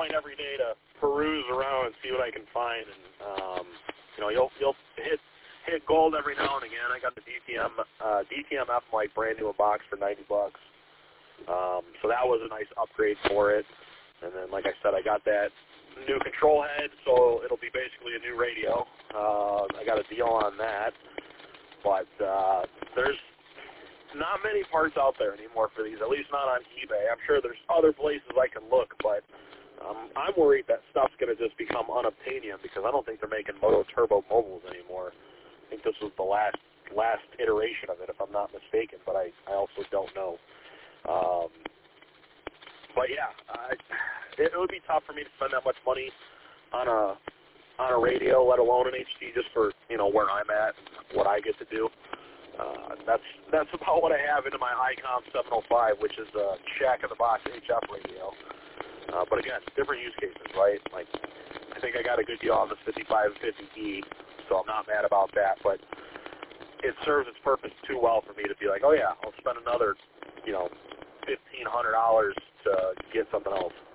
point every day to peruse around and see what I can find, and you'll hit gold every now and again. I got the DTMF mic brand new in box for $90. So that was a nice upgrade for it. And then, like I said, I got that new control head, so it'll be basically a new radio. I got a deal on that. But there's not many parts out there anymore for these, at least not on eBay. I'm sure there's other places I can look, but I'm worried that stuff's going to just become unobtainium because I don't think they're making Moto Turbo mobiles anymore. I think this was the last iteration of it, if I'm not mistaken, but I also don't know. But yeah, it would be tough for me to spend that much money on a radio, let alone an HD, just for where I'm at, and what I get to do. That's about what I have into my ICOM 705, which is a Shack in the Box HF radio. But again, different use cases, right? Like, I think I got a good deal on the 5550E, so I'm not mad about that. But it serves its purpose too well for me to be like, oh yeah, I'll spend another, $1,500 to get something else.